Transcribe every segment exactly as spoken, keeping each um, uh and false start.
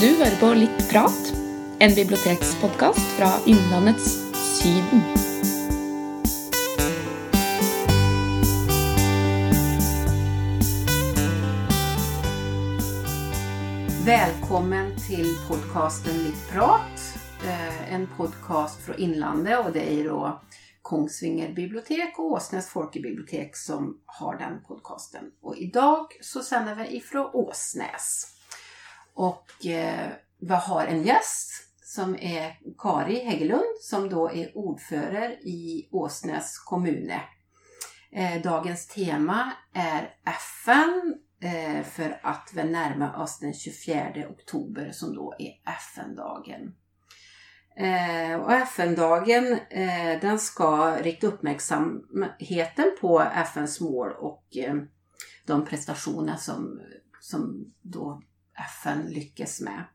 Du hører på Litt Prat, en bibliotekspodcast fra Innlandets Syden. Välkommen till podcasten Litt Prat, en podcast från Inlandet, och det är då Kongsvinger bibliotek och Åsnes folkebibliotek som har den podcasten. Och idag så sänder vi ifrån Åsnes. Och eh, vi har en gäst som är Kari Häggelund, som då är ordförare i Åsnes kommune. Eh, dagens tema är F N, eh, för att vi närmar oss den tjugofjärde oktober som då är F N-dagen. Eh, och F N-dagen eh, den ska rikta uppmärksamheten på F N:s mål och eh, de prestationer som, som då F N lyckas med.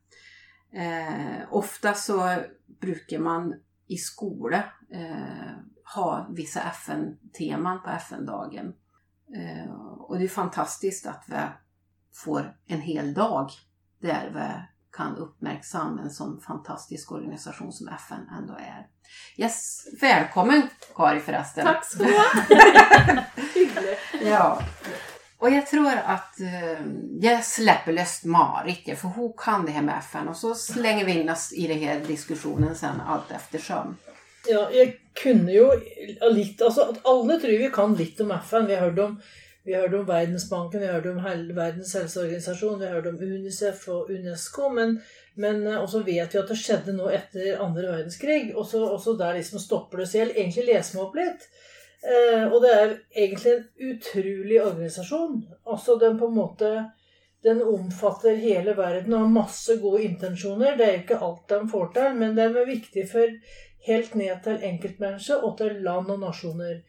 Eh, ofta så brukar man i skola eh, ha vissa F N-teman på F N-dagen. Eh, och det är fantastiskt att vi får en hel dag där vi kan uppmärksamma en sån fantastisk organisation som F N ändå är. Yes, välkommen Kari förresten. Tack så mycket. Hyggligt. Ja. Och jag tror att eh, jag släpper löst Marit, för hon kan det här med F N, och så slänger vi in oss i det här diskussionen sen allt eftersom. Ja, jag kunde ju lite, alltså alla tror vi kan lite om F N. Vi har hört om vi har hört om Verdensbanken, vi har hört om Världens hälsoorganisation, vi har hört om UNICEF och UNESCO, men men och så vet vi att det skedde nå efter andra världskrig, och så och så där liksom stoppar det sig. Egentligen läser man upp lite. Eh, och det är egentligen en utrolig organisation. Alltså den på en måte den omfattar hela världen och har masse gode intensjoner. Det är ju inte allt den får till, men det är viktigt för helt ned till enkeltmennesker och till land och nationer.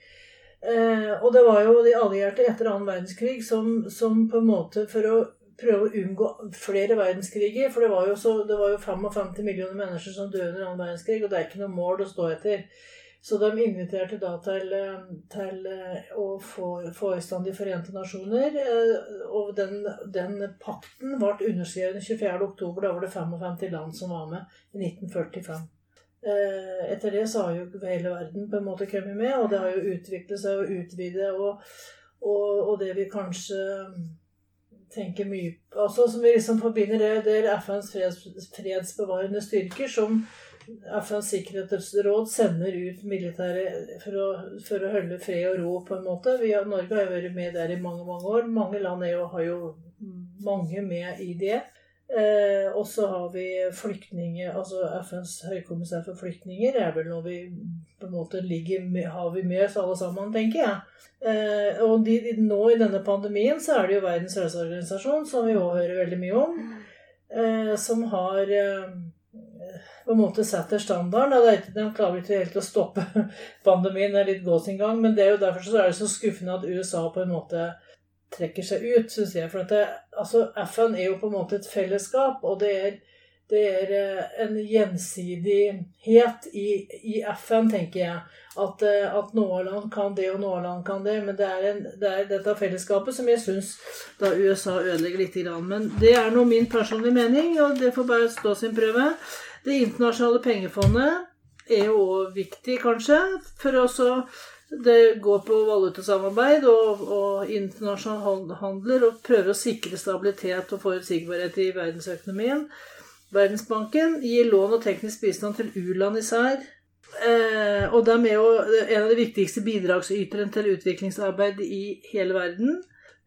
Eh, och det var ju de allierade efter andra världskrig som som på en måte för att pröva att undgå flera världskriger, för det var ju så det var ju femtifem miljoner människor som døde under andra världskrig, och det är inte något mål att stå efter. Så de inviterade då till, till att få, få i stand i Förenta Nationer, och den, den pakten var underskrevet den tjugofjärde oktober, då var det femtifem land som var med i nitten fyrtiofem. Efter det så har ju hela världen på en måte kommit med, och det har ju utvecklat sig och utvidet, och, och, och det vi kanske tänker mycket, alltså som vi liksom förbinder det, det är F N:s freds, fredsbevarande styrkor som F N:s säkerhetsråd sänder ut militäre för att för att hålla fred och ro på en måte. Vi har Norge har varit med där i många många år. Många land är ju, har ju många med i det. Eh, och så har vi flyktingar, alltså F N:s högkommissär för flyktingar är väl när vi på en måte ligger med, har vi med oss alla samman, tänker jag. Eh, och de, nå i denna pandemin så är det ju Världens hälsoorganisation som vi också hör väldigt mycket om, eh, som har eh, på en måte setter standarden, og de klarer ikke helt å stoppe pandemien, det er litt gå sin gang, men det er jo derfor så er det så skuffende at U S A på en måte trekker seg ut, synes jeg, for at det, altså F N er jo på en måte et fellesskap, og det er, det er en gjensidighet i, i F N, tenker jeg, at, at noen land kan det, og noen land kan det, men det er, en, det er dette fellesskapet som jeg synes da U S A ødelegger litt grann, men det er noe min personlige mening, og det får bare stå sin prøve. Det internasjonale pengefondet er jo også viktig, kanskje, for også det går på valutasamarbeid og, og internasjonal handler, og prøver å sikre stabilitet og forutsigbarhet i verdensøkonomien. Verdensbanken gir lån og teknisk bistand til U-land især, eh, og de er jo en av de viktigste bidragsyterne til utviklingsarbeid i hele verden.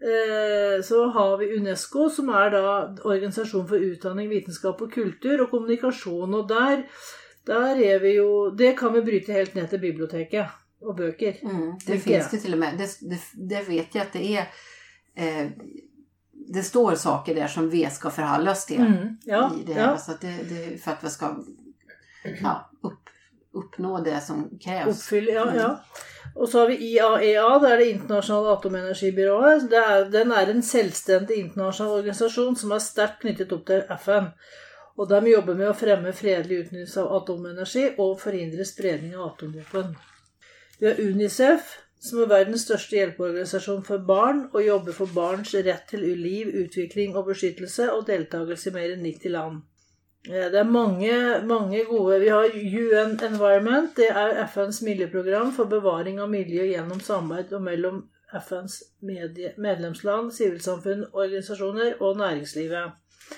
Så har vi UNESCO, som er da organisasjon for utdanning, vitenskap og kultur og kommunikasjon, og der, der er vi jo, det kan vi bryte helt ned til biblioteket og bøker. Mm, det finns det till och med, det, det, det vet jag att det är, eh, det står saker där som vi ska förhålla oss till mm, ja, i det här, ja. Så att det, det, för att vi ska ja, upp, uppnå det som krävs. Uppfyll, ja, mm. ja. Och så har vi I A E A, det är det internationella atomenergibyrået. Det är, den är en selvstendig internationell organisation som är starkt knyttet upp till F N. Och de jobbar med att främja fredlig utnyttjelse av atomenergi och förhindra spridning av atomvapen. Vi har UNICEF, som är världens största hjälporganisation för barn och jobbar för barns rätt till liv, utveckling och beskyttelse och deltagelse i mer än nittio land. Det er mange, mange gode. Vi har U N Environment, det er F N's miljøprogram for bevaring av miljø gjennom samarbeid og mellom F N's medie, medlemsland, sivilsamfunn, organisasjoner og næringslivet.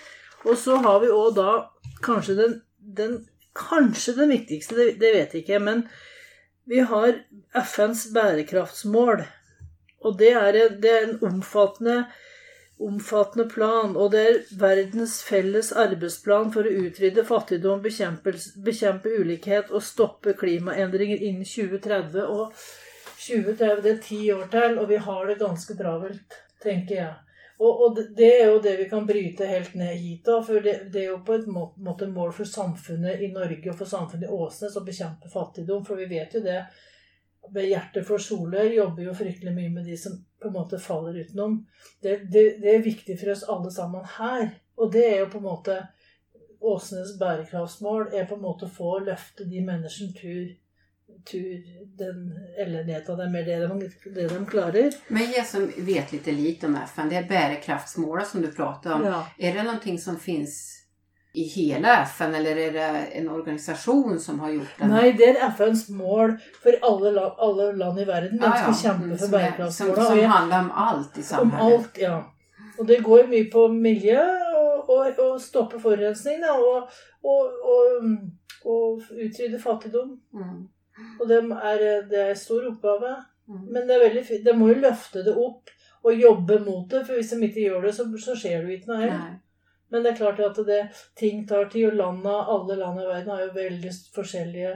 Og så har vi også da kanskje den, den, kanskje den viktigste, det, det vet jeg ikke, men vi har F N's bærekraftsmål. Og det er, det er en omfattende omfattende plan, og det er verdens felles arbeidsplan for å utrydde fattigdom, bekjempe, bekjempe ulikhet og stoppe klimaendringer innen tjue tretti. Og tjue tretti, det er ti år til, og vi har det ganske travelt, tenker jeg. Og, og det er jo det vi kan bryte helt ned hit da, for det, det er jo på en måte mål for samfunnet i Norge og for samfunnet i Åsnes å bekjempe fattigdom, for vi vet jo det. Ved Hjertet for Solør jobber jo fryktelig mye med de som på en måte faller utenom. Det, det, det er viktig for oss alle sammen her. Og det er jo på en måte Åsnes bærekraftsmål, er på en måte å få løfte de menneskene tur, tur den ellenheten dem er det de, det de klarer. Men jeg som vet litt lite om F N, det er bærekraftsmålet som du prater om. Ja. Er det noe som finnes i hela F N, eller er det en organisasjon som har gjort den? Nei, det er F N's mål for alle, la, alle land i verden. De skal ja, ja. kjempe for bærekraftsmål. Som, som handler om alt i samfunnet. Om alt, ja. Og det går mye på miljø og, og, og stoppe forurensning, da, og, og, og, og utrydde fattigdom. Mm. Og det er, det er en stor oppgave. Mm. Men det er veldig fint. De må jo løfte det opp og jobbe mot det, for hvis de ikke gjør det, så, så skjer det jo ikke noe her. Nei. Men det er klart at det, ting tar tid, og landene, alle land i verden har jo veldig forskjellige,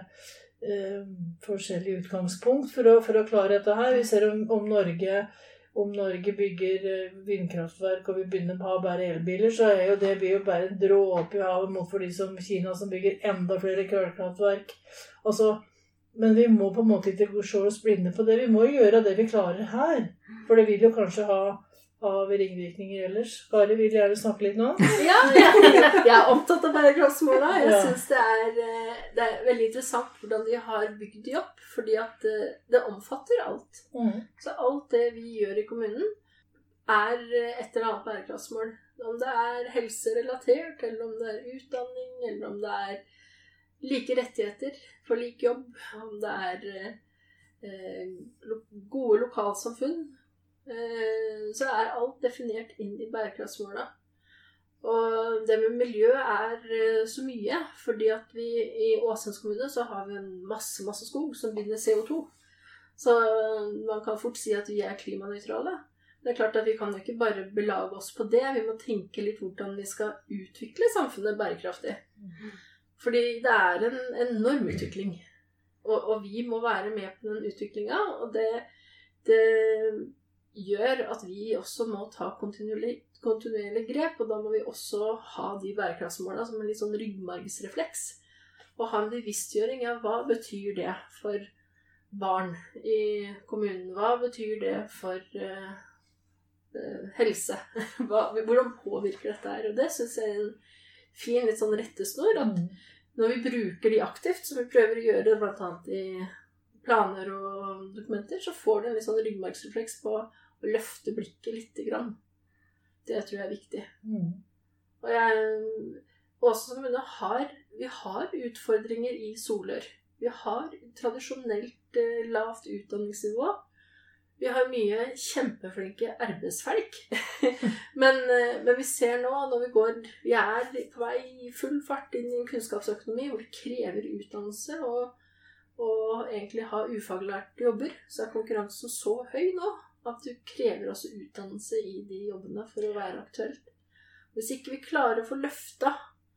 eh, forskjellige utgangspunkt for å, for å klare dette her. Vi ser om, om, Norge, om Norge bygger vindkraftverk, og vi begynner å ha bare elbiler, så er jo det blir jo bare en dråpe i havet mot for de som Kina som bygger enda flere kullkraftverk. Altså, men vi må på en måte ikke se oss blinde på det. Vi må gjøre det vi klarer her, for det vil jo kanskje ha av ringvirkninger ellers. Kari vil gjerne snakke litt nå. Ja, jeg, jeg er opptatt av bærekraftsmålene. Jeg ja. synes det er, det er veldig interessant hvordan de har bygd de opp, fordi at det omfatter alt. Mm. Så alt det vi gjør i kommunen er et eller annet bærekraftsmål. Om det er helserelatert, eller om det er utdanning, eller om det er like rettigheter for lik jobb, om det er eh, gode lokalsamfunn, så er alt definert inn i bærekraftsmålene. Og det med miljø er så mye, fordi at vi i Åsnes kommune så har vi en masse, masse skog som binder C O to. Så man kan fort si at vi er klimanøytrale. Det er klart at vi kan jo ikke bare belage oss på det, vi må tenke litt hvordan vi skal utvikle samfunnet bærekraftig. Fordi det er en enorm utvikling, og, og vi må være med på den utviklingen, og det, det gjør at vi også må ta kontinuerlig, kontinuerlig grep, og da må vi også ha de bærekraftsmålene som en litt sånn ryggmargsrefleks, og ha en bevisstgjøring av hva betyr det for barn i kommunen, hva betyr det for uh, uh, helse, hva, hvordan påvirker dette her, og det synes jeg er en fin litt sånn rettesnor, at når vi bruker de aktivt, som vi prøver å gjøre blant annet i planer og dokumenter, så får du en litt sånn ryggmargsrefleks på å løfte blikket litt grann. Det tror jeg er viktig. Mm. Og jeg, også som vi har, vi har utfordringer i Solør. Vi har tradisjonelt eh, lavt utdanningsnivå. Vi har mye kjempeflinke arbeidsfolk. men, eh, men vi ser nå, når vi går, vi er på vei i full fart inn i en kunnskapsøkonomi, hvor det krever utdannelse, og og egentlig ha ufaglærte jobber, så er konkurransen så høy nå, at du krever også utdannelse i de jobbene for å være aktuelt. Hvis ikke vi klarer å få løfta,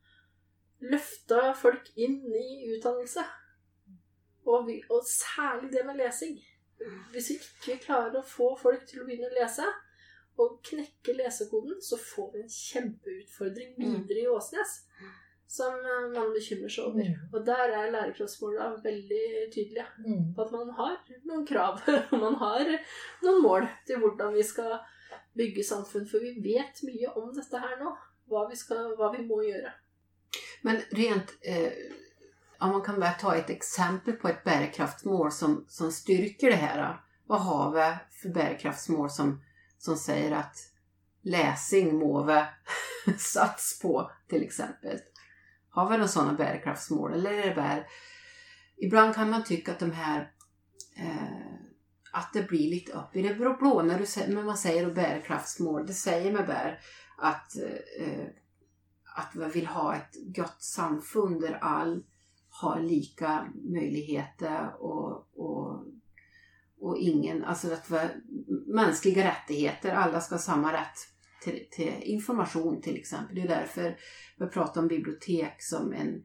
løfta folk inn i utdannelse, og, vi, og særlig det med lesing. Hvis vi ikke klarer å få folk til å begynne å lese, og knekke lesekoden, så får vi en kjempeutfordring videre i Åsnes, som man bekymrer seg over. Mm. Og der er lærekraftsmålene veldig tydelige mm. på at man har noen krav, og man har noen mål til hvordan vi skal bygge samfunn, for vi vet mye om dette her nå, hva vi, skal, hva vi må gjøre. Men rent, eh, om man kan bare ta et eksempel på et bærekraftsmål som, som styrker det her, hva har vi for bærekraftsmål som, som sier at läsing må vi sats på, till exempel? har vi några sådana bärkraftsmål? Eller är det bara... Ibland kan man tycka att de här... Eh, att det blir lite upp i det blå när, du, när man säger bärkraftsmål. Det säger man bara att, eh, att vi vill ha ett gott samfund där all har lika möjligheter och, och, och ingen, alltså att vi, mänskliga rättigheter, alla ska ha samma rätt till, till information till exempel. Det är därför vi pratar om bibliotek som en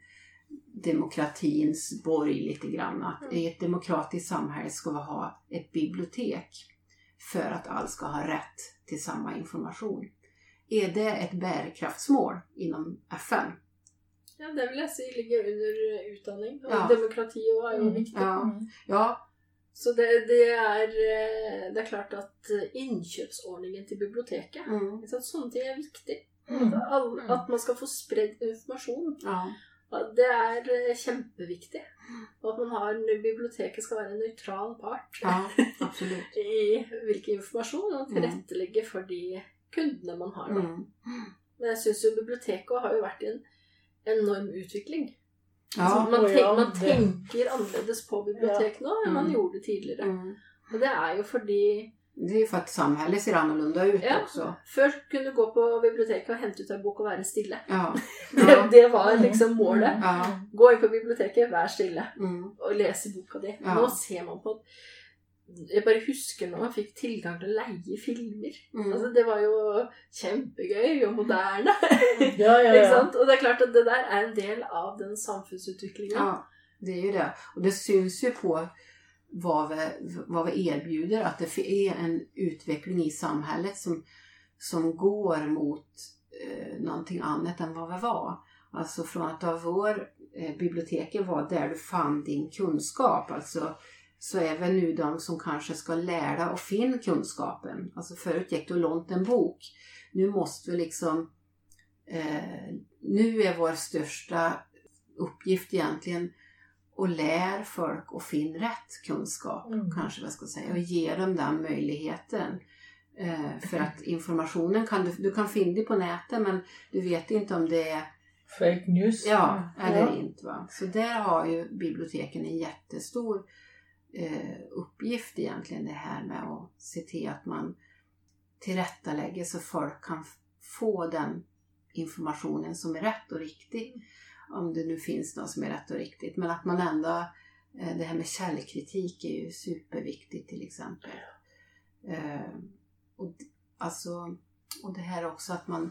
demokratins borg lite grann. Att mm. i ett demokratiskt samhälle ska vi ha ett bibliotek för att alla ska ha rätt till samma information. Är det ett bärkraftsmål inom F N? Ja, det vill jag säga ligger under utdanning. Och ja. Demokrati är ju mm. viktigt. Ja. ja. Så det, det, är, det är klart att inköpsordningen till biblioteket, mm. så att sånt är viktigt. Mm. Att, all, att man ska få spredd information. Ja. Det är kämpeviktigt. Och att man har, biblioteket ska vara en neutral part. Ja, absolut. I vilken information man tillrättalägger för de kunderna man har. Mm. Men jag syns ju biblioteket har ju varit en enorm utveckling. Ja, alltså man, ja, man tänker annorledes på bibliotek nu än man mm. gjorde tidigare. Mm. Och det är ju fordi... Det är ju för att samhället ser annorlunda ut ja, också. Först kunde du gå på biblioteket och hämta ut en bok och vara stille. Ja. det, det var liksom målet. Mm. Ja. Gå in på biblioteket, vær stille. Mm. Och läsa boka di. Ja. Nu ser man på... Jag bara husker när man fick tillgång till att leie filmer. Mm. Alltså det var ju kämpegøy och moderne. ja, ja, ja. Och det är klart att det där är en del av den samhällsutvecklingen. Ja, det är ju det. Och det syns ju på vad vi, vad vi erbjuder. Att det är en utveckling i samhället som, som går mot eh, någonting annat än vad vi var. Alltså från att av vår eh, biblioteket var där du fann din kunskap. Alltså så är väl nu de som kanske ska lära och finna kunskapen. Alltså förut gick du och lånt en bok. Nu måste vi liksom... Eh, nu är vår största uppgift egentligen att lära folk att finna rätt kunskap. Mm. Kanske vad jag ska säga. Och ge dem den möjligheten. Eh, för att informationen kan du... Du kan finna det på nätet men du vet inte om det är... Fake news. Ja, eller ja. inte va. Så där har ju biblioteken en jättestor... Eh, uppgift egentligen det här med att se till att man tillrättalägger så folk kan f- få den informationen som är rätt och riktig, om det nu finns något som är rätt och riktigt, men att man ändå eh, det här med källkritik är ju superviktigt till exempel eh, och, alltså, och det här också att man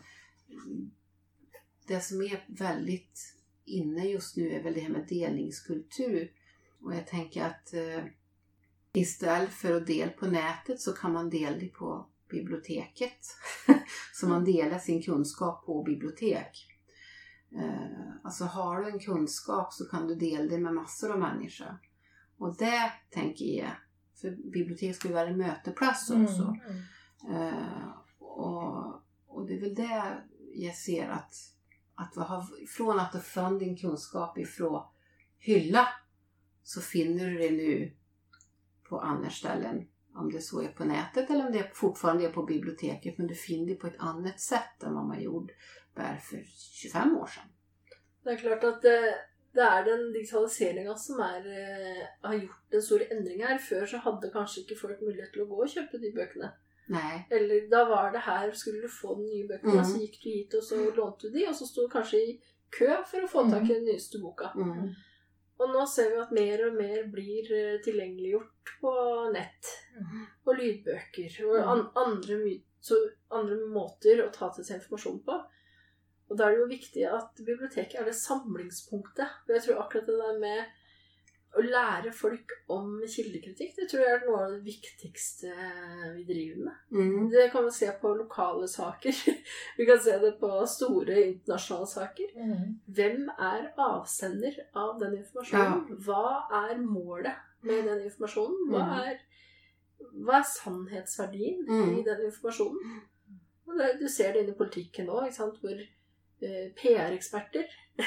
det som är väldigt inne just nu är väl det här med delningskultur. Och jag tänker att eh, istället för att dela på nätet så kan man dela det på biblioteket. Så man delar sin kunskap på bibliotek. Eh, alltså har du en kunskap så kan du dela det med massor av människor. Och det tänker jag, för bibliotek ska ju vara en möteplats också. Mm, mm. Eh, och, och det är väl det jag ser att, att vi har, från att du fann din kunskap ifrån hylla, så finner du det nu på andra ställen. Om det så är på nätet eller om det fortfarande är på biblioteket. Men du finner det på ett annat sätt än vad man gjorde bara för tjugofem år sedan. Det är klart att det, det är den digitaliseringen som är, har gjort en stor ändring här. Før så hade kanske inte folk möjlighet till att gå och köpa de böckerna. Nej. Eller då var det här, skulle du få de nya böckerna, mm. så gick du hit och så lånte du de. Och så stod du kanske i kö för att få tag i den nyeste boka. Mm. Och nu ser vi att mer och mer blir tillgängliggjort på nett mm. och lydböcker och an- andra, så andra måter att ta till sig information på. Och där är det ju viktigt att biblioteket är det samlingspunktet. Jag tror akkurat det där med att lära folk om källkritik, det tror jag är något av det viktigaste vi driver med. Mm. Det kan man se på lokala saker. Vi kan se det på stora internationella saker. Mm. Vem är avsändare av den informationen? Ja. Vad är målet med den informationen? Mm. Vad är, vad är sannhetsverdien mm. i den informationen? Och det, du ser det inne i politiken också, inte sant? Hvor eh, P R-experter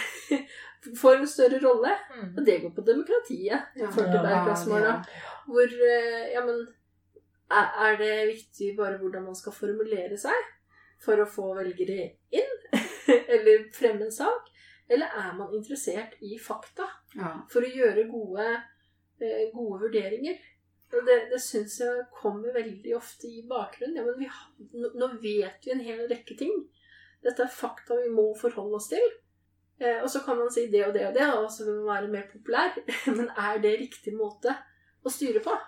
får en större rolle, mm. og det går på demokratiet i forhold til bærekraftsmålene. Hvor, ja, men, er, er det viktig bare hvordan man skal formulere seg for å få velgere inn, eller fremme en sak, Eller er man interessert i fakta Ja. for å gjøre gode, eh, gode vurderinger? Og det, det synes jeg kommer veldig ofte i bakgrunnen. Ja, men vi, har- nå vet vi en hel rekke ting. Dette er fakta vi må forholde oss til. Eh, og så kan man si det og det og det, og så vil man være mer populær. Men er det riktig måte å styre på?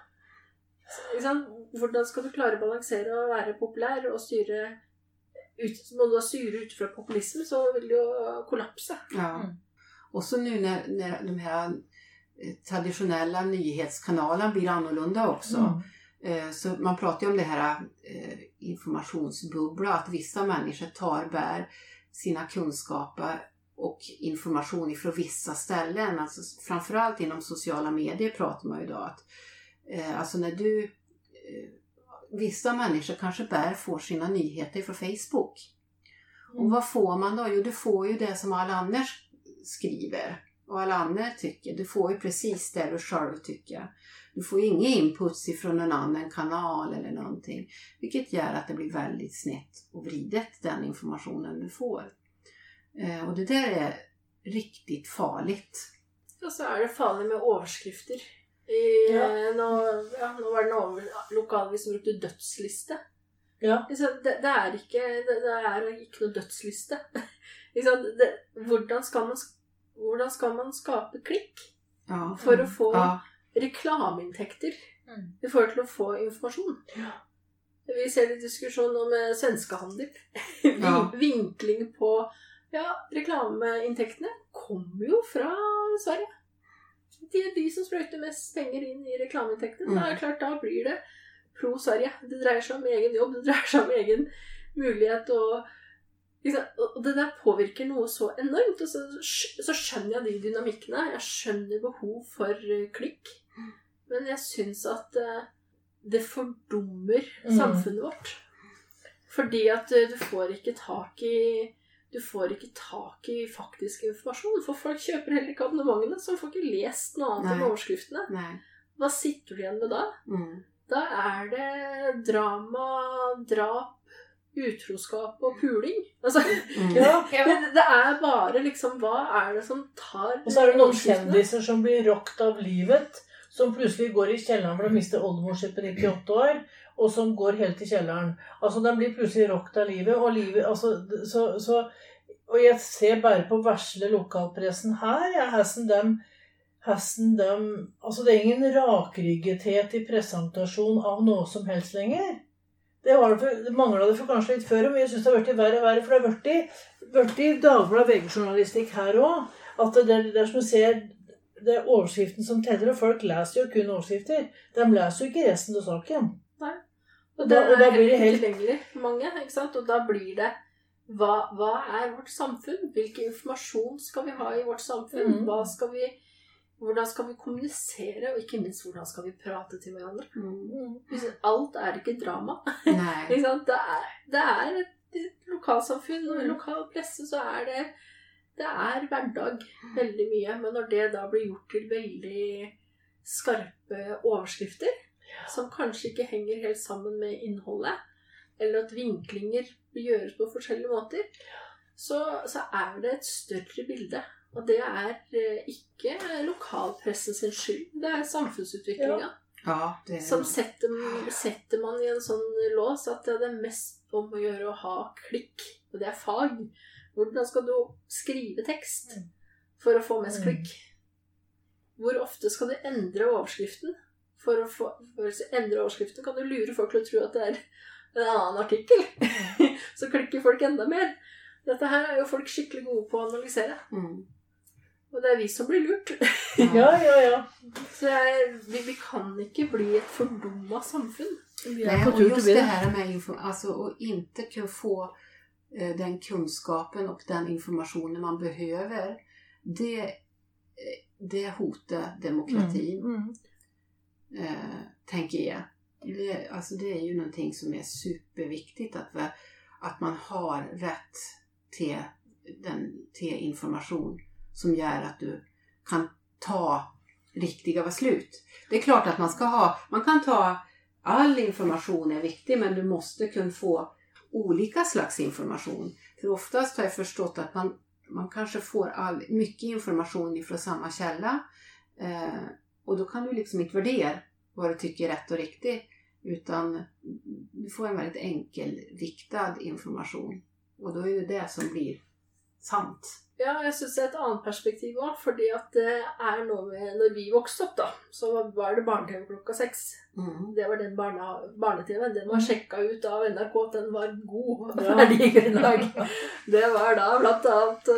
Ikke sant? Hvordan skal du klare å balansere å være populær og styre ut, må du styre ut fra populisme, så vil det jo kollapse. Ja. Mm. Och så nu när, när de här eh, traditionella nyhetskanalerna blir annorlunda också. Mm. Eh, så man pratar ju om det här eh, informationsbubbla, att vissa människor tar bär sina kunskaper och information ifrån vissa ställen. Alltså framförallt inom sociala medier pratar man ju idag att eh, alltså när du eh, vissa människor kanske bär får sina nyheter från Facebook. Mm. Och vad får man då? Jo, du får ju det som alla andra skriver och alla andra tycker. Du får ju precis det du själv tycker. Du får ju inga inputs ifrån en annan kanal eller någonting. Vilket gör att det blir väldigt snett och vridet, den informationen du får. Eh, och det där är riktigt farligt. Og så er det farlig med overskrifter. I, Ja. nå, ja, nå var det en over, lokalvis som brukte dødsliste. Ja. Ikke sant? Det, det, er ikke, det, det er ikke noe dødsliste. Ikke sant? Det, hvordan, skal man, hvordan skal man skape klikk Ja. for å få Ja. reklameinntekter Mm. i forhold til å få informasjon? Ja. Vi ser litt diskusjon om eh, svenskehandel. Vin, Ja. Vinkling på ja, reklameinntektene kommer jo fra Sverige. De er de som sprøyter mest penger inn i reklameinntektene. Mm. Da er det klart, da blir det pro Sverige. Det dreier seg om egen jobb, det dreier seg om egen mulighet. Og, liksom, og det der påvirker noe så enormt. Og så, så skjønner jeg de dynamikkene. Jeg skjønner behov for eh, klikk. Men jeg synes at eh, det fordummer Mm. samfunnet vårt. Fordi at eh, du får ikke tak i du får ikke tak i faktisk informasjon. For folk kjøper heller ikke abonnementene, så får ikke lest noe annet enn Nei. overskriftene. Nej. Hva sitter du igjen med da? Mm. Da er det drama, drap, utroskap og puling. Altså, Mm. Ja. det, det er bare liksom, hva er det som tar Og så er det noen overskriftene? kjendiser som blir rokt av livet, som plutselig går i kjelleren for å miste oldemor sin på nittiåtte år, og som går helt i kjelleren. Altså, de blir plutselig rokt av livet, og livet, altså, så, så, og jeg ser bare på versle lokalpressen her, ja, hesten dem, hesten dem, altså det er ingen rakryggethet i presentasjon av noe som helst lenger. Det, var det, for, det manglet det for kanskje litt før, men jeg synes det har vært verre og verre, for det har vært i, vært i Dagbladet V G-journalistikk her også, at det er det som du ser, det er overskriften som teller, og folk leser jo kun overskrifter. De leser jo ikke resten av saken. Nei. Og Og da, det og da er blir det helt helt... tilgjengelig for mange, ikke sant? Og da blir det, hva, hva er vårt samfunn? Hvilken informasjon skal vi ha i vårt samfunn? Mm. Hva skal vi, hvordan skal vi kommunisere, og ikke minst hvordan skal vi prate til hverandre? Mm. Alt er ikke drama. Nej. Ikke sant? Det er, det er et, et lokalsamfunn, og i lokal presse så er det, det er hverdag veldig mye. Men når det da blir gjort til veldig skarpe overskrifter, som kanskje ikke henger helt sammen med innholdet, eller at vinklinger gjøres på forskjellige måter, så, så er det et større bilde. Og det er eh, ikke lokalpressen sin skyld, det er samfunnsutviklingen. Ja, det Som setter, setter man i en sånn lås at det er mest om å gjøre å ha klikk, og det er fag. Hvordan skal du skrive tekst for å få mest klikk? Hvor ofte skal du endre overskriften? For å, få, for å endre overskriften kan du lure folk til å tro at det er en annen artikkel. Så klikker folk enda mer. Dette her er jo folk skikkelig gode på å analysere. Mm. Og det er vi som blir lurt. Ja, ja, ja. Så jeg, vi, vi kan ikke bli et fordummet samfunn. Vi Nej, er på och tur just til det det. här med info, alltså, och inte kunna få eh, den kunskapen och den informationen man behöver, det, eh, det hotar demokratin, Mm. Mm. eh, tänker jag. Det, alltså, det är ju någonting som är superviktigt, att, vi, att man har rätt till, den, till information som gör att du kan ta riktiga beslut. Det är klart att man ska ha, man kan ta, all information är viktig, men du måste kunna få olika slags information. För oftast har jag förstått att man, man kanske får all, mycket information ifrån samma källa. Eh, och då kan du liksom inte värdera vad du tycker är rätt och riktigt. Utan du får en väldigt enkel, riktad information. Och då är det det som blir sant. Ja, jeg synes det er et annet perspektiv også, fordi at det er noe med, når vi vokste opp da, så var det barne-tv klokka seks. Mm. Det var den barne-tv, den var sjekket ut av N R K, den var god og ferdig i dag. Det var da blant annet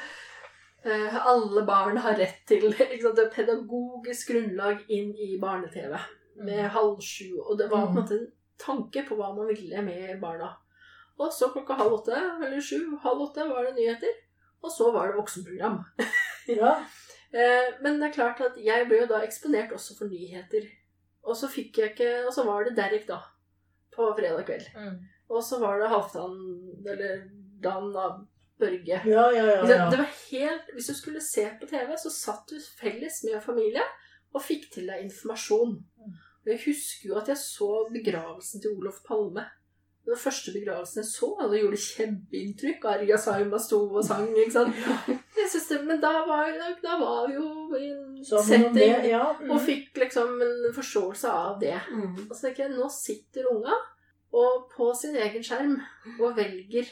uh, alle barn har rett til ikke sant, det pedagogisk grunnlag inn i barne-tv med halv sju, og det var på en måte en tanke på hva man ville med barna. Og så klokka halv åtte, eller sju, halv åtte var det nyheter. Og så var det voksenprogram. Ja. Men det er klart at jeg ble jo da eksponert også for nyheter. Og så fikk jeg ikke, og så var det Derek da, på fredag kveld. Mm. Og så var det Halvdan, eller Dan av Børge. Ja, ja, ja, ja. Det var helt, hvis du skulle se på T V, så satt du felles med familie, og fikk til deg informasjon. Og jeg husker jo at jeg så begravelsen til Olof Palme. Det var første begravelsen jeg så, og det gjorde kjempeinntrykk. Arja Saima sto og sang, ikke sant? Jeg synes det, men da var, da var vi jo i en setting, det, ja. mm. og fikk liksom en forståelse av det. Mm. Og så tenker jeg, nå sitter unga og på sin egen skjerm og velger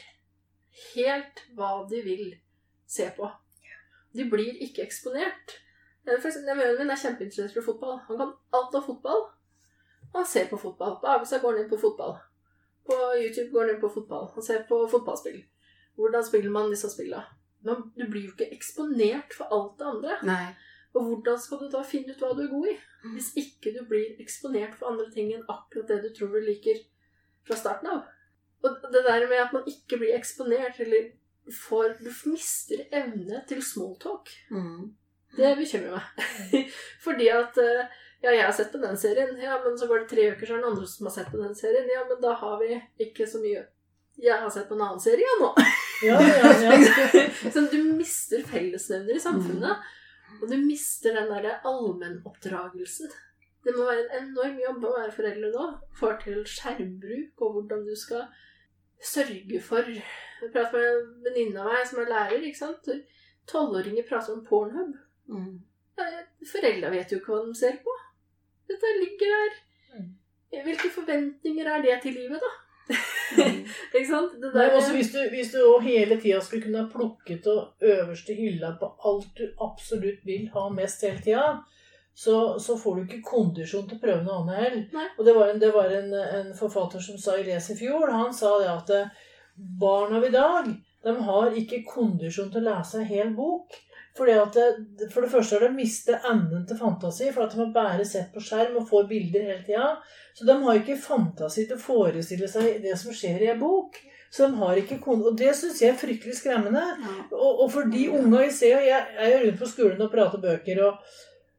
helt hva de vil se på. De blir ikke eksponert. For eksempel, nevøen min er kjempeinteressert for fotball. Han kan alt om fotball. Han ser på fotball. På Avisa går han inn på fotball. På YouTube går han inn på fotball. Han ser på fotballspill. Hvordan spiller man disse spillene? Men du blir jo ikke eksponert for alt det andre. Nei. Og hvordan skal du da finne ut hva du er god i? Hvis ikke du blir eksponert for andre ting enn akkurat det du tror du liker fra starten av. Og det der med at man ikke blir eksponert, eller får, du mister evne til small talk. Mm. Det bekymrer meg. Fordi at... Ja, jeg har sett på den serien. Ja, men så går det tre uker, så er det andre som har sett på den serien. Ja, men da har vi ikke så mye... Jeg har sett på en annen serie nå. Ja, ja, ja. Så du mister fellesnevner i samfunnet. Mm. Og du mister den der allmennoppdragelsen. Det må være en enorm jobb å være foreldre nå. For til skjermbruk, og hvordan du skal sørge for... Jeg prater med en venninne av meg som er lærer, ikke sant? tolvåringer prater om Pornhub. Mm. Foreldre vet jo ikke hva de ser på. Dette ligger der. Hvilke forventninger er det til livet da? Mm. Ikke sant? Det der... Nei, også hvis du, hvis du hele tiden skulle kunne ha plukket og øverste hylla på alt du absolutt vil ha mest hele tiden, så, så får du ikke kondisjon til å prøve noe annet heller. Og det var, en, det var en, en forfatter som sa i Les i fjor, han sa det at barn av i dag, de har ikke kondisjon til å lese en hel bok. Fordi at det, for det første har de mistet enden til fantasi, for at de har bare sett på skjerm og får bilder hele tiden. Så de har ikke fantasi til å forestille seg det som skjer i en bok. Så de har ikke kon... Og det synes jeg er fryktelig skremmende. Og, og for de unge jeg ser, jeg, jeg er rundt på skolen og prater bøker, og,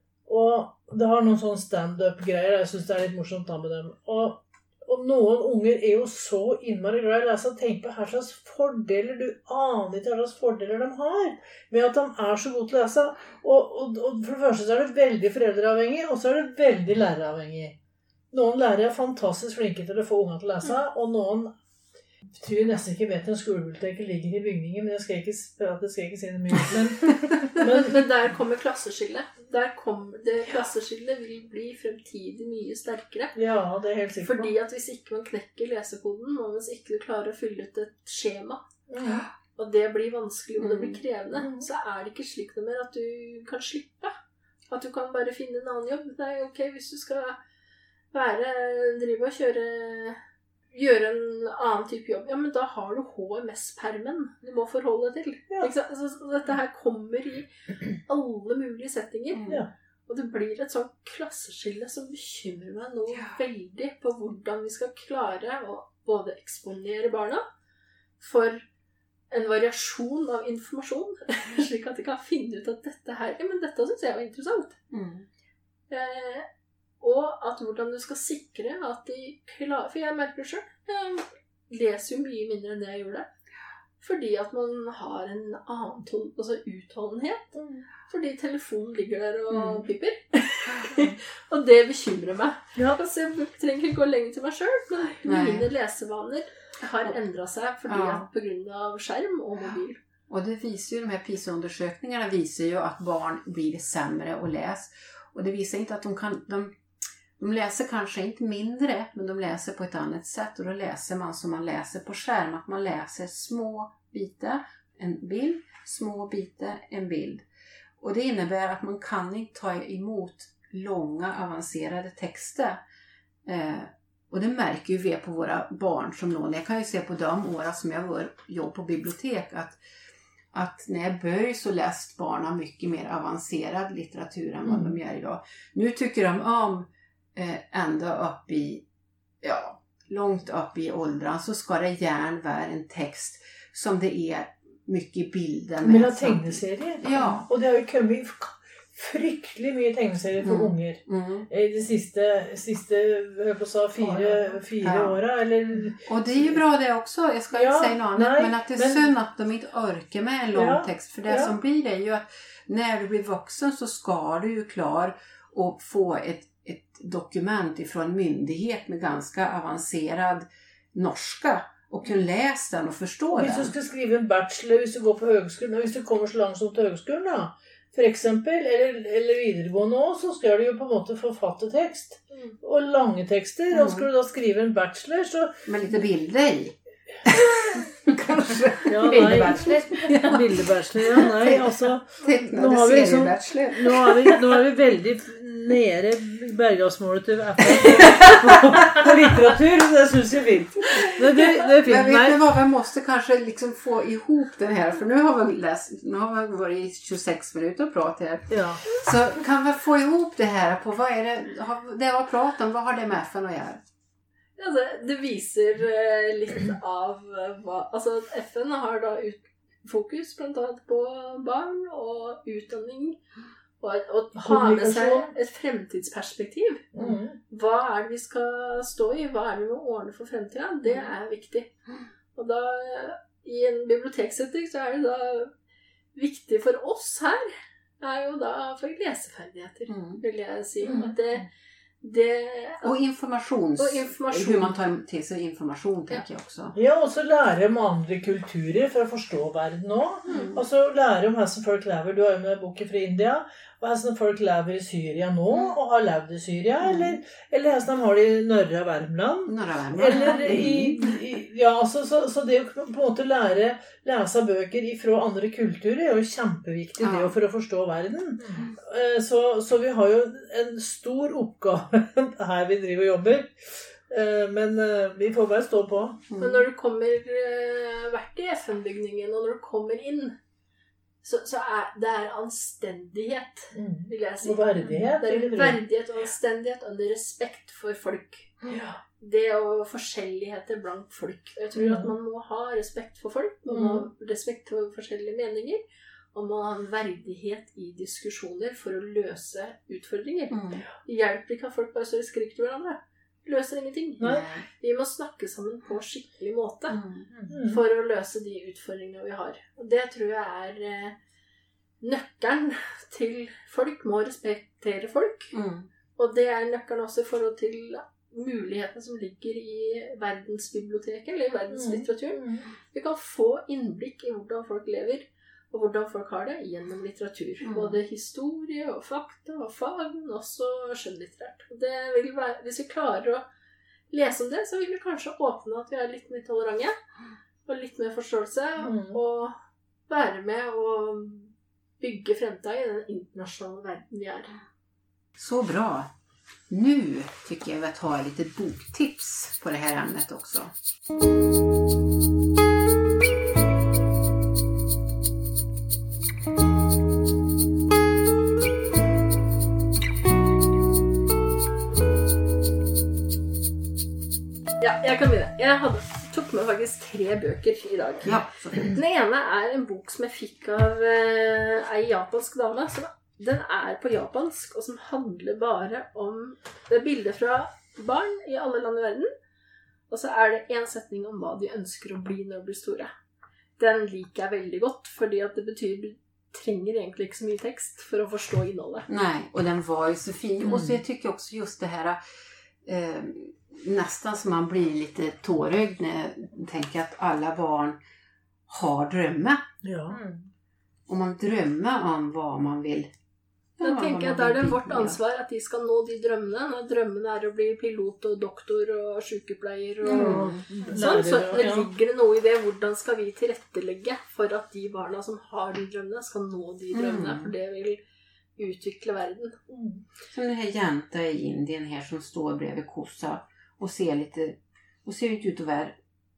og det har noen sånne stand-up-greier, jeg synes det er litt morsomt da med dem. Og Og noen unger er jo så innmari glad i å lese, og tenk på her slags fordeler, du aner ikke hva slags fordeler de har, med at de er så gode til å lese. Og, og, og for det første så er det veldig foreldreavhengig, og så er det veldig læreravhengig. Noen lærere er fantastisk flinke til å få unger til å lese, og noen tror jeg nesten ikke vet om skolebiblioteket ligger i bygningen, men jeg skal ikke, det skal ikke si det mye. Men, men, men der kommer klasseskillet. Der kommer det klasseskillet vil bli fremtidig mye sterkere. Ja, det er helt sikkert. Fordi at hvis ikke man knekker lesekoden, og hvis ikke du klarer å fylle ut et skjema, ja. Og det blir vanskelig, og det blir krevende, mm. så er det ikke slik noe mer at du kan slippe. At du kan bare finne en annen jobb. Det er ok hvis du skal være, drive og kjøre... gjøre en annen type jobb, ja, men da har du H M S-permen du må forholde deg til. Ja. Så dette her kommer i alle mulige settinger. Ja. Og det blir et sånt klasseskille som bekymrer meg nå ja. veldig på hvordan vi skal klare å både eksponere barna for en variasjon av informasjon, slik at de kan finne ut at dette her, ja, men dette synes jeg var interessant. Mm. Eh, Og at hvordan du skal sikre at de klarer... For jeg merker det selv. Jeg leser jo mye mindre enn det jeg gjorde. Fordi at man har en annen ton, altså utholdenhet. Mm. Fordi telefonen ligger der og mm. pipper. Og det bekymrer meg. Ja. Altså, jeg trenger ikke gå lenger til meg selv, men Nei. mine lesevaner har endret seg fordi ja. at på grunn av skjerm og mobil. Och det visar ju, de här PISA-undersökningarna visar ju att barn blir sämre att läsa. Och det visar inte att de kan, de, de läser kanske inte mindre, men de läser på ett annat sätt. Och då läser man som man läser på skärm, att man läser små bitar, en bild, små bitar, en bild. Och det innebär att man kan inte ta emot långa avancerade texter. Eh, och det märker ju vi på våra barn som någon. Jag kan ju se på de åren som jag var jobb på bibliotek att, att när jag började så läst barnen mycket mer avancerad litteratur än vad mm. de gör idag. Nu tycker de om eh, ända upp i, ja, långt upp i åldern så ska det gärna vara en text som det är mycket bilder med. Men av tegneserier. Ja. Och det har ju kommit fryktelig mye tegneserier for mm. unger. Mm. De siste, siste jeg sa, fire, fire ja. åra. Eller... Och det är ju bra det också. Jag ska ja, inte säga något annat. nej, men att det är men... synd att de inte orkar med en lång ja, text. För det ja. som blir det är ju att när du blir vuxen så ska du ju klar och få ett, ett dokument ifrån myndighet med ganska avancerad norska. Och kunna läsa den och förstå den. Hvis du skal skrive en bachelor, hvis du går på høgskolen, hvis du kommer så langsomt til høgskolen da, for eksempel, eller, eller videregående også, så skal du jo på en måte forfatte tekst. Mm. Og lange tekster, mm. og skal du da skrive en bachelor, så... Med lite bilder i. Kanskje. Ja, bildebachelor. Ja. Bildebachelor, ja, nei, altså... Nå har vi liksom... Nå er vi, nå er vi veldig nere bergavsmålet till F N på litteratur, så det syns jag fint. Det, det, det är fint. Men vet ni vad, vi måste kanske liksom få ihop den här, för nu har vi läst, nu har vi varit i tjugosex minuter och pratat här. Ja. Så kan vi få ihop det här på, vad är det, det jag har pratat om, vad har det med F N att göra? Ja, det, det viser uh, litt av hva, altså F N har da ut, fokus blant annet på barn og utdanning, og, og ha med seg et fremtidsperspektiv. Mm. Hva er det vi skal stå i? Hva er det vi må ordne for fremtiden? Det er viktig. Og da, i en biblioteksetting, så er det da viktig for oss her, er jo da for leseferdigheter, mm. vil jeg si. At det, det, och informations, och information. Hur man tar till sig information, tänker ja. jag också. Ja, och så lära om andra kulturer för att förstå världen också. Mm. Och så lära om hur som folk lever. Du har ju med boken från India. Och hur som folk lever i Syrien nu mm. och har levt i Syrien. Mm. Eller, eller hur som de har det i norra Värmland. Norra Värmland. Eller i, i, ja, så, så, så det är på en måte lära, läsa böcker ifrån andra kulturer är ju jätteviktigt ja. det för att förstå världen. Mm. Så, så vi har ju en stor uppgave här vi driver och jobbar. Men vi får bara stå på. Mm. Men när du kommer vart i F N-bygningen och när du kommer in så, så är det är anständighet, mm. vill jag säga. Och värdighet. Det är värdighet och anständighet och respekt för folk. Ja. Det är forskjelligheter bland folk. Jag tror mm. att man må ha respekt för folk, man må mm. ha respekt för forskjellige meninger, og man har en värdighet i diskussioner för att lösa utfordringer. Mm. Det hjälper ikke at folk bare står og skriker til hverandre. Løser ingenting. Nej. Vi må snakke sammen på skikkelig måte mm. for å løse de utfordringene vi har. Og det tror jeg er eh, nøkkelen til folk må respektere folk. Mm. Og det er nøkkelen også i forhold til mulighetene som ligger i verdensbiblioteket eller i verdenslitteraturen. Mm. Vi kan få innblikk i hvordan folk lever og hvordan folk har det gjennom litteratur. Mm. Både historie og fakta og fag, men også skjønnlitterært. Det vil være, hvis vi klarer å lese om det, så vil det kanskje åpne at vi er litt mer tolerante, og litt mer forståelse, mm. og være med og bygge fremtiden i den internasjonale verden vi er. Så bra. Nu tycker jag att ha lite boktips på det här ämnet också. Ja, jeg kan begynne. Jeg hadde, tok med faktisk tre bøker i dag. Ja, den ene er en bok som jeg fikk av uh, en japansk dame. Som, den er på japansk, og som handler bare om det bildet fra barn i alle land i verden. Og så er det en setning om hva de ønsker å bli når de blir store. Den liker jeg veldig godt, fordi at det betyr du trenger egentlig ikke så mye tekst for å forstå innholdet. Nej, och den var ju så fin. Mm. Och så jag tycker också just det här... Uh, nästan som man blir lite tårögd när jag tänker att alla barn har drømme. Ja. Og man drømmer om hva man vil. Da tenker jeg at da er det vårt ansvar at de skal nå de drømmene. Når drømmene er å bli pilot og doktor og sykepleier og Mm. sånn, så Lærere, ja. ligger det noe i det. Hvordan skal vi tilrettelegge for at de barna som har de drømmene, skal nå de drømmene? Mm. For det vil utvikle verden. Som den här jenta i Indien här som står bredvid kossa och ser lite, och ser inte ut att vara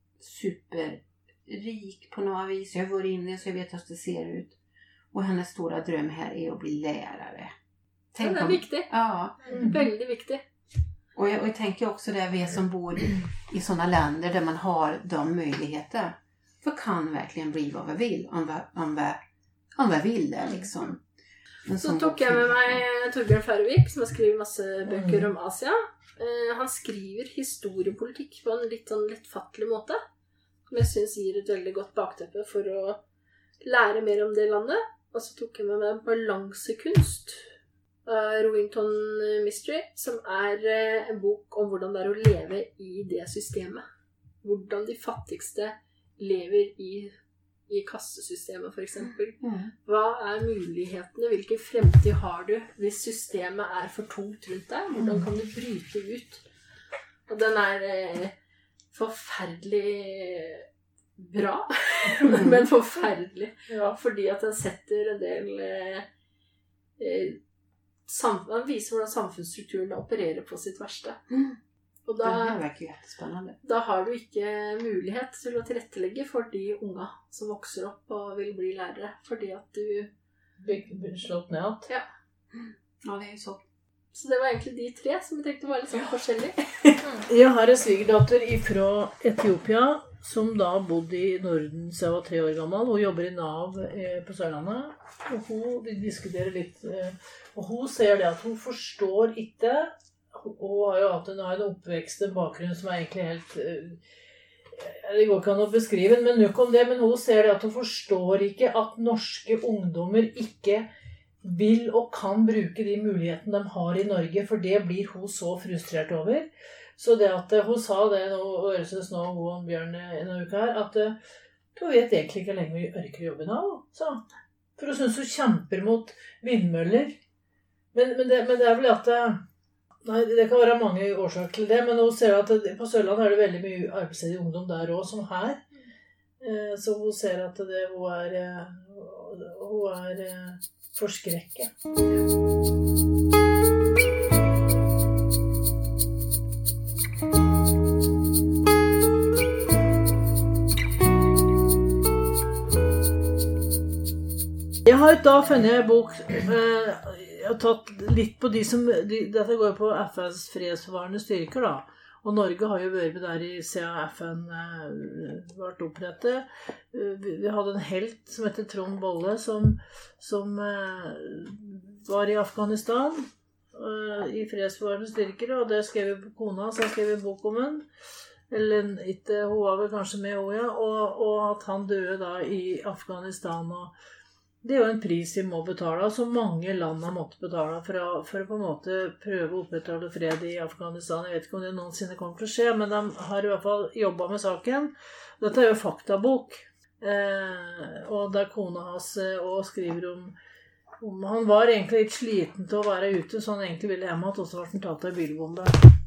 superrik på något vis. Jag har varit inne så jag vet hur det ser ut. Och hennes stora dröm här är att bli lärare. Tänk det är om, viktigt. Ja. Mm. Väldigt viktigt. Och jag, och jag tänker också där vi som bor i sådana länder där man har de möjligheter. För kan verkligen bli vad vi vill. Om vi, om vi, om vi vill det liksom. Så tok jeg med meg Torbjørn Færøvik, som har skrivet masse bøker om Asia. Uh, han skriver historiepolitikk på en litt sånn lettfattelig måte, som jeg synes gir et veldig godt bakteppe for å lære mer om det landet. Og så tok jeg med meg Balansekunst av Rowington Mystery, som er uh, en bok om hvordan det er å leve i det systemet. Hvordan de fattigste lever i i kassesystemet for eksempel. Mm. Hva er mulighetene? Hvilken fremtid har du hvis systemet er for tungt rundt deg? Hvordan kan du bryte ut? Og den er eh, forferdelig bra, men forferdelig. Ja. Fordi at den setter en del eh, eh, sam- den viser hvordan samfunnsstrukturen opererer på sitt verste. Mm. Og da, det verkar jättespännande. Da har du ikke mulighet til å tilrettelegge for de unga som vokser opp og vil bli lærere, fordi at du Blir slått ned. Ja. Ja, det er jo så. Så det var egentlig de tre som jeg tenkte var litt sånn forskjellige. Jeg har en svigerdatter fra Etiopia som da bodde i Norden siden jeg var tre år gammel. Hun jobber i Nav på Sørlandet, og hun, vi diskuterer litt, og hun ser det at hun forstår ikke. Hun har jo hatt en, en oppvekst, en bakgrunn som er egentlig helt det går ikke an å beskrive den, men nok om det, men hun ser det at hun forstår ikke at norske ungdommer ikke vil og kan bruke de mulighetene de har i Norge, for det blir hun så frustrert over. Så det at hun sa det nå, og Øreses nå, hun og Bjørn en uke her, at hun vet egentlig ikke lenge vi ørker jobben av, så. For hun synes hun kjemper mot vindmøller. Men, men, det, men det er vel at nei, det kan være mange årsaker til det, men nå ser jeg at på Sørlandet er det veldig mye arbeidsledig ungdom der også, som her. Så hun ser at det, hun er, hun er forskrekket. Jeg har da funnet en bok jeg har tatt litt på de som de, dette går på F N's fredsbevarende styrker da, og Norge har jo vært med der i siden F N eh, ble opprettet. Vi, vi hadde en helt som heter Trond Bolle som, som eh, var i Afghanistan eh, i fredsbevarende styrker, og det skrev vi på kona, så jeg skrev en bok om den, eller ikke, hun var vel kanskje med også, ja, og, og at han døde da i Afghanistan, og det er jo en pris vi må betale, som mange land har måttet betale for å, for å på en måte prøve å opprettholde fred i Afghanistan. Jeg vet ikke om det noensinne kommer til å skje, men de har i hvert fall jobbet med saken. Dette er jo faktabok, eh, og der kona hans også skriver om, om han var egentlig litt sliten til å være ute, så han egentlig ville hjemme at også var han tatt av bilbombe.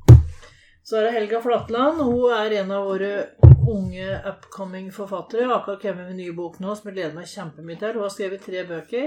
Så er det Helga Flatland, hun er en av våre unge upcoming forfattere. Jeg har akkurat kommet med en ny bok nå som jeg gleder meg kjempemye til. Hun har skrevet tre bøker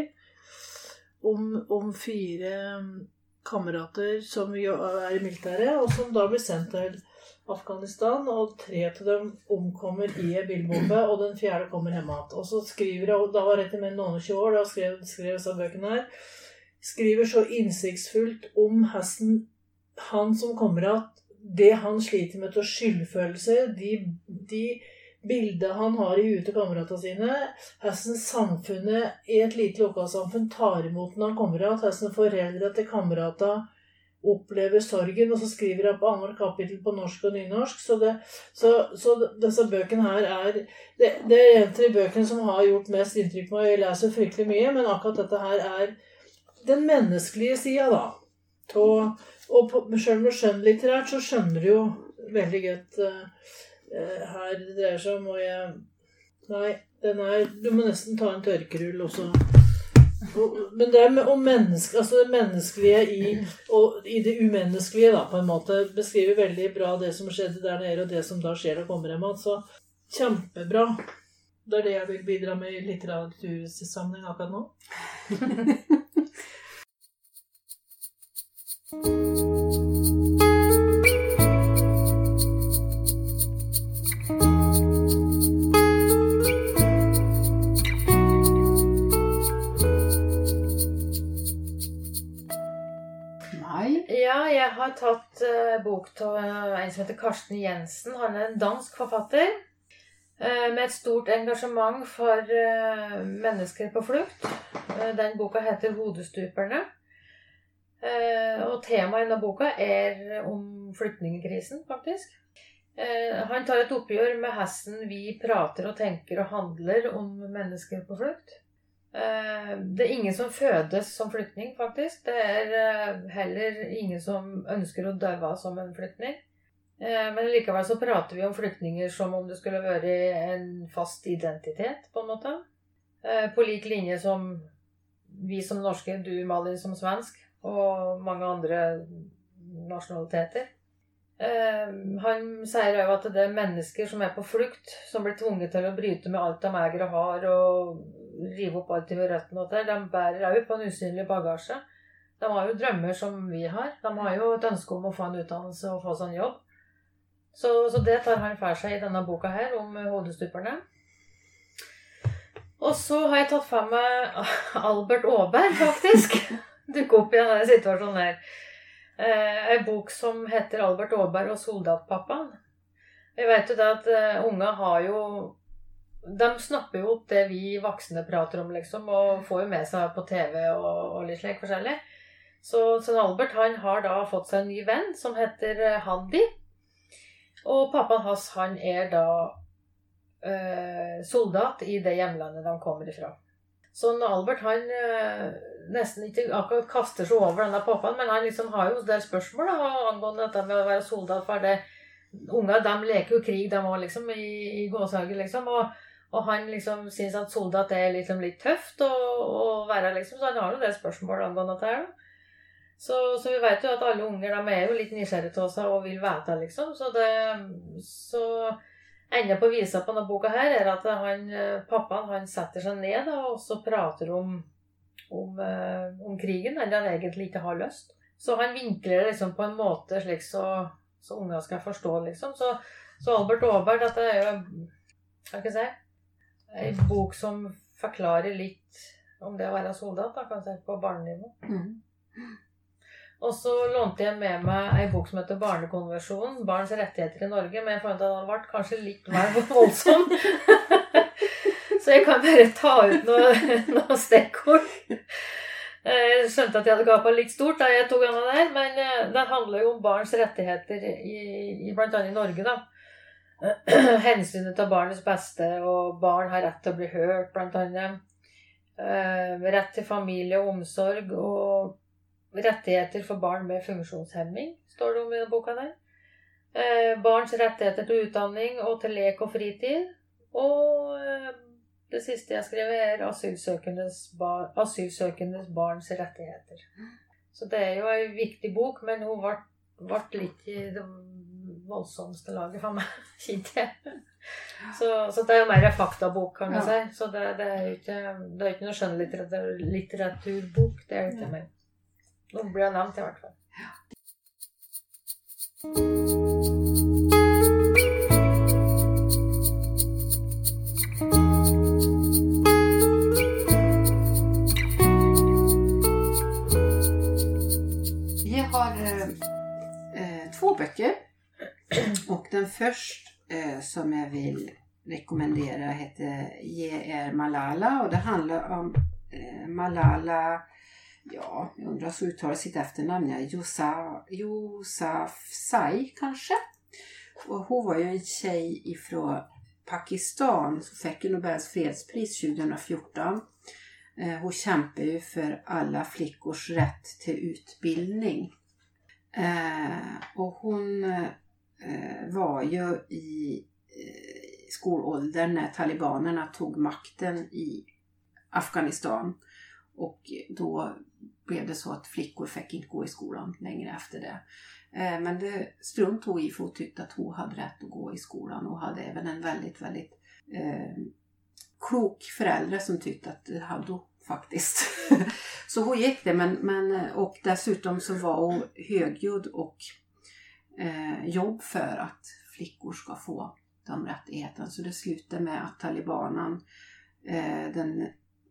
om, om fire kamerater som er i militæret, og som da blir sendt til Afghanistan, og tre til dem omkommer i en bilbombe, og den fjerde kommer hjemme. Og så skriver jeg, da var jeg rett med noen og tjue år, da skrev, skrev jeg bøkene her, skriver så innsiktsfullt om hesten, han som kommer at det han sliter med til skyldfølelse, de, de bilder han har i huet til kameratene sine, hesten samfunnet i et lite lokalsamfunn tar imot når han kommer at, hesten foreldre til kameratene opplever sorgen, og så skriver jeg på andre kapittel på norsk og nynorsk, så, det, så, så disse bøkene her er, det, det er en av de bøkene som har gjort mest inntrykk på meg, jeg leser fryktelig mye, men akkurat dette her er den menneskelige siden da, til og på, selv om du skjønner litterært, så skjønner du jo veldig godt uh, her det dreier seg om, og jeg, Nei, den er, du må nesten ta en tørkerull også. Men det er om menneske, altså det menneskelige i, og i det umenneskelige da, på en måte, beskriver veldig bra det som skjedde der nede, og det som da skjer da kommer hjem. Så kjempebra. Det er det jeg vil bidra med i litteratursammenheng akkurat nå. Ja, jeg har tatt uh, bok til uh, en som heter Karsten Jensen. Han er en dansk forfatter uh, med et stort engasjement for uh, mennesker på flukt. Uh, den boka heter Hodestuperne. Uh, og temaet i denne boka er om flyktningekrisen, faktisk. Uh, han tar et oppgjør med hesten vi prater og tenker og handler om mennesker på flukt. Det er ingen som fødes som flyktning, faktisk. Det er heller ingen som ønsker å døve som en flyktning. Men likevel så prater vi om flyktninger som om det skulle være en fast identitet, på en måte. På lik linje som vi som norske, du Malin som svensk, og mange andre nasjonaliteter. Han sier jo at det er mennesker som er på flukt, som blir tvunget til å bryte med alt de eier og har, og rive opp alt i røttene og der. De bærer jo på en usynlig bagasje. De har jo drømmer som vi har. De har jo et ønske om å få en utdannelse og få seg en jobb. Så, så det tar han for seg i denne boka her om hodestuperne. Og så har jeg tatt for meg Albert Åberg, faktisk. Dukke opp i denne situasjonen her. Eh, en bok som heter Albert Åberg og soldatpappaen. Jeg vet jo det at uh, unge har jo de snapper jo opp det vi voksne prater om, liksom, og får jo med seg på T V og, og litt slik forskjellig. Så, så Albert, han har da fått seg en ny venn som heter Handi. Og pappaen hans, han er da øh, soldat i det hjemlandet de kommer ifra. Så Albert, han øh, nesten ikke akkurat kaster seg over denne pappaen, men han liksom har jo det spørsmål da, angående dette med å være soldat, for det unge, de leker jo krig, de var liksom i, i gåshaget, liksom, og Og han liksom synes at soldat er liksom litt tøft å, å være, liksom, så han har jo det spørsmålet angående det her. Så, så vi vet jo at alle unger, de er jo litt nysgjerrige til oss og vil vite, liksom. Så det, så enda på visa på denne boka her er at han, pappaen, han setter seg ned da, og så prater om, om, om krigen, enn han egentlig ikke har lyst. Så han vinkler det liksom på en måte slik så, så unger skal forstå, liksom. Så, så Albert Åberg, dette er jo, hva skal jeg si, en bok som forklarer litt om det å være soldat, da, kan jeg si, på barnenivå. Mm. Og så lånte jeg med meg en bok som heter Barnekonvensjonen, Barns rettigheter i Norge, men jeg fant at den ble kanskje litt mer voldsom. Så jeg kan bare ta ut noe, noe stikkord. Jeg skjønte at jeg hadde gapet litt stort da jeg tok denne der, men den handler jo om barns rettigheter i, i blant annet i Norge, da. Hensynet til barnets beste, og barn har rett til å bli hørt, blant annet. Eh, rett til familie og omsorg, og rettigheter for barn med funksjonshemming, står det om i boka der. Eh, barns rettigheter til utdanning og til lek og fritid. Og eh, det siste jeg skrev er asylsøkendes, bar, asylsøkendes barns rettigheter. Så det er jo en viktig bok, men hun ble, ble litt i det voldsomste laget for meg, kjente jeg. Så, så det er jo mer en faktabok, kan jeg ja. si. Så det, det er jo ikke, det er ikke noe skjønnlitteratur, litteraturbok, det er jo ikke meg. Nå blir jeg nevnt i hvert fall. Ja. Jeg har eh, två böcker. Och den först eh, som jag vill rekommendera heter Ge er Malala, och det handlar om eh, Malala, ja, jag undrar så uttalar sitt efternamn, ja, Yousafzai kanske. Och hon var ju en tjej ifrån Pakistan som fick Nobels fredspris tjugo fjorton. Eh, hon kämpar ju för alla flickors rätt till utbildning. Eh, och hon eh, var ju i eh, skolåldern när talibanerna tog makten i Afghanistan. Och då blev det så att flickor fick inte gå i skolan längre efter det. Men det strunt hon i, för hon tyckte att hon hade rätt att gå i skolan. Och hade även en väldigt, väldigt eh, klok förälder som tyckte att det hade hon faktiskt. Så hon gick det, men, men, och dessutom så var hon högljudd och eh, jobb för att flickor ska få de rättigheterna. Så det slutade med att talibanen eh, den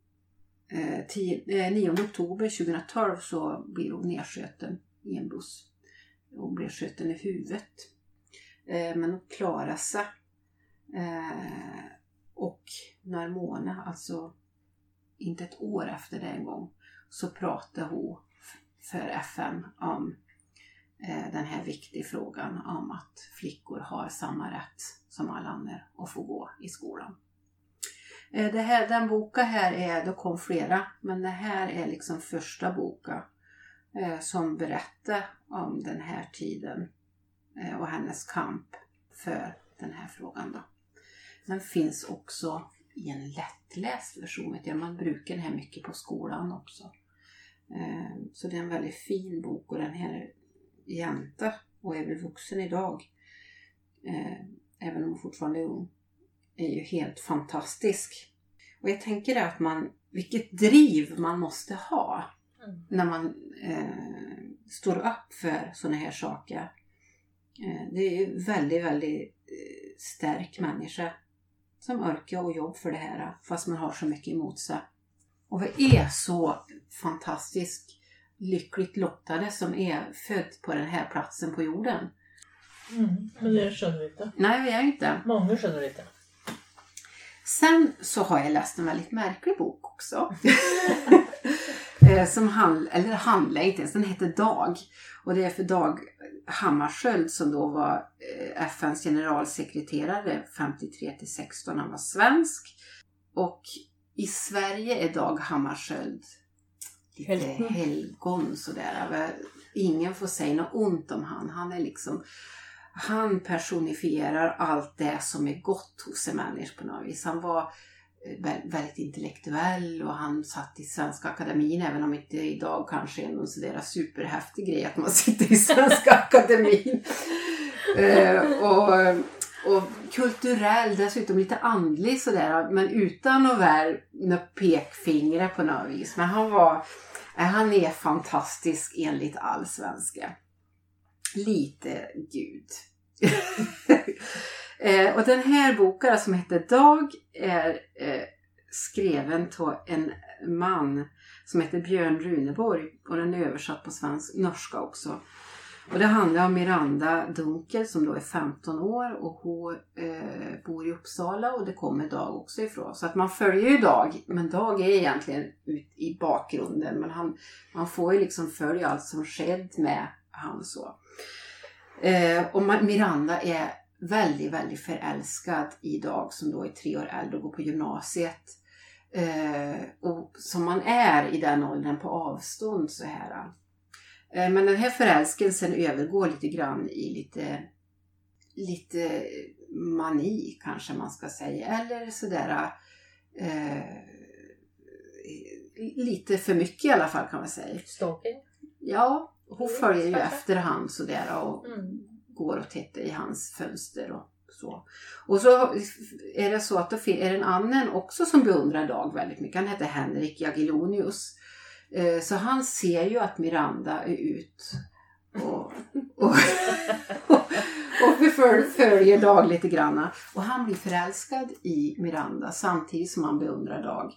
eh, nionde oktober tjugohundratolv så blir hon nedskjuten i en buss. Hon blev skjuten i huvudet. Eh, men hon klarade sig. Eh, och några månader, alltså inte ett år efter det en gång, så pratade hon för F N om eh, den här viktiga frågan om att flickor har samma rätt som alla andra att få gå i skolan. Eh, det här, den boken här är, det kom flera, men det här är liksom första boken eh, som berättar om den här tiden eh, och hennes kamp för den här frågan då. Den finns också i en lättläst version. Man brukar den här mycket på skolan också. Så det är en väldigt fin bok. Och den här jänta och är väl vuxen idag, även om hon fortfarande är ung, är ju helt fantastisk. Och jag tänker att man, vilket driv man måste ha när man eh, står upp för såna här saker. Det är ju väldigt, väldigt stark människa som orkar och jobb för det här, fast man har så mycket emot sig. Och vi är så fantastiskt lyckligt lottade som är född på den här platsen på jorden. Mm, men det skönner vi inte. Nej, vi är inte. Många skönner inte. Sen så har jag läst en väldigt märklig bok också. som handl- eller handlar inte ens, den heter Dag. Och det är för Dag Hammarskjöld som då var F N:s generalsekreterare femtiotre till sexton. Han var svensk. Och i Sverige är Dag Hammarskjöld lite helgon, helgon sådär. Ingen får säga något ont om han. Han är liksom, han personifierar allt det som är gott hos en människa på något vis. Han var väldigt intellektuell och han satt i Svenska Akademin, även om inte idag kanske är någon sådär superhäftig grej att man sitter i Svenska Akademin. uh, och, och kulturell, dessutom lite andlig sådär, men utan att vara några pekfingrar på något vis. Men han var, han är fantastisk enligt all svenska. Lite Gud. Eh, och den här boken som heter Dag är eh, skriven till en man som heter Björn Runeborg, och den är översatt på svensk, norska också. Och det handlar om Miranda Dunkel som då är femton år och hon eh, bor i Uppsala, och det kommer Dag också ifrån. Så att man följer ju Dag, men Dag är egentligen ut i bakgrunden, men han, man får ju liksom följa allt som skett med han så. Eh, och Miranda är väldigt, väldigt förälskad i Dag som då är tre år äldre och går på gymnasiet. Eh, och som man är i den åldern på avstånd så här. Eh, men den här förälskelsen övergår lite grann i lite, lite mani kanske man ska säga. Eller sådär eh, lite för mycket i alla fall kan man säga. Stalking? Ja, hon följer ju efter han sådär och mm. går och tittar i hans fönster och så. Och så är det så att då är det en annan också som beundrar Dag väldigt mycket. Han heter Henrik Jagellonius. Så han ser ju att Miranda är ut och, och, och, och vi följer Dag lite grann. Och han blir förälskad i Miranda samtidigt som han beundrar Dag.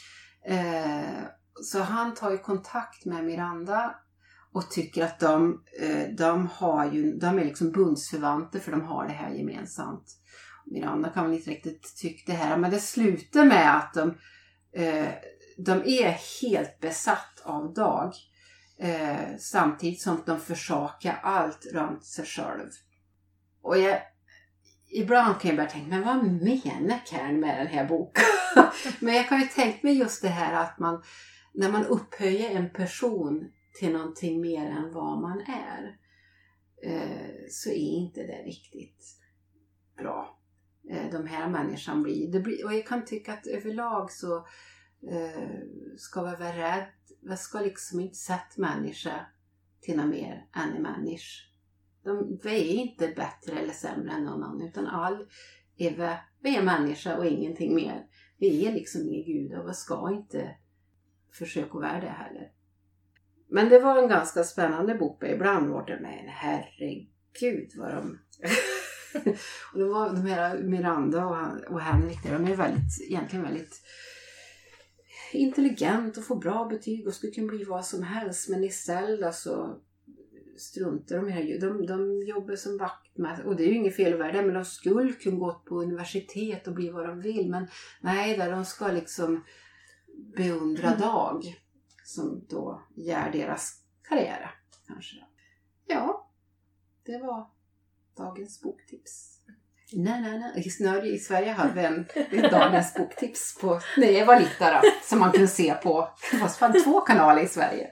Så han tar ju kontakt med Miranda och tycker att de, de, har ju, de är liksom bundsförvanter, för de har det här gemensamt. Miranda kan väl inte riktigt tycka det här, men det slutar med att de, de är helt besatt av Dag. Samtidigt som de försakar allt runt sig själv. Och jag, ibland kan jag bara tänka, men vad menar Karen med den här boken? Men jag kan ju tänka mig just det här att man, när man upphöjer en person till någonting mer än vad man är, eh, så är inte det riktigt bra. eh, de här människan blir. Det blir. Och jag kan tycka att överlag så eh, ska vi vara rädd. Vi ska liksom inte sätta människa till något mer än en människa. De, vi är inte bättre eller sämre än någon annan, utan all är vi, vi är människa och ingenting mer. Vi är liksom ingen gud och vi ska inte försöka vara det heller. Men det var en ganska spännande bok. Ibland var det med en herregud vad de... och det var de här Miranda och, han, och Henrik, de är väldigt, egentligen väldigt intelligent och får bra betyg och skulle kunna bli vad som helst. Men istället så struntar de här, de, de jobbar som vaktmästare, och det är ju inget fel värde, men de skulle kunna gå på universitet och bli vad de vill, men nej, där de ska liksom beundra mm. Dag som då gör deras karriär kanske. Ja, det var dagens boktips. Nej, nej, nej. I, Norge, i Sverige hade vi en, en dagens boktips på, när jag var lite då, som man kunde se på, det var fan två kanaler i Sverige.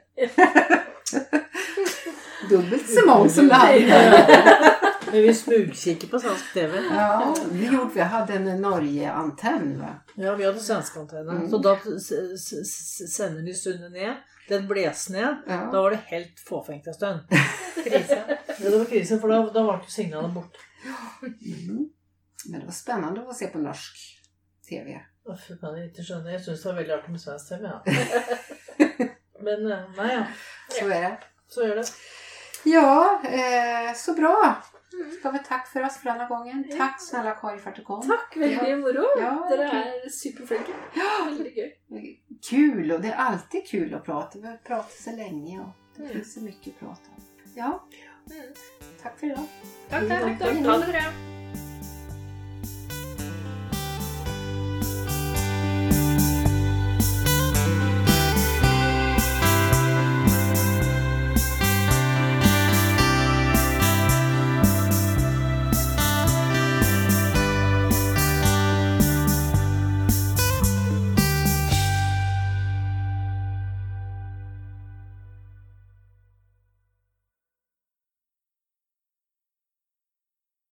Dubbelt så många som det hade. Men vi smugkikade på svensk tv. Ja, vi gjorde, vi hade en Norge-antenn, va? Ja, vi hade svensk antenn. Mm. Så då sänder de stunden ner. Den bläs ner. Ja. Då var det helt fåfängt en stund. Krisen. Ja, det var krisen, för då, då var det signalen bort. Mm. Men det var spännande att se på norsk tv. Jag kan inte skönja. Jag syns det var väldigt artigt med svensk tv. Ja. Men nej, ja. Så är det. Så är det. Ja, eh, så bra. Ska vi tack för oss för denna gången. Ja. Tack snälla Kari för att du kom. Tack, väldigt ja. moro. Ja, det är superflinka. Ja, väldigt kul. Kul, och det är alltid kul att prata. Vi har pratat så länge och det mm. finns så mycket att prata om. Ja, mm. Tack för idag. Tack, tack. tack. Ha det bra.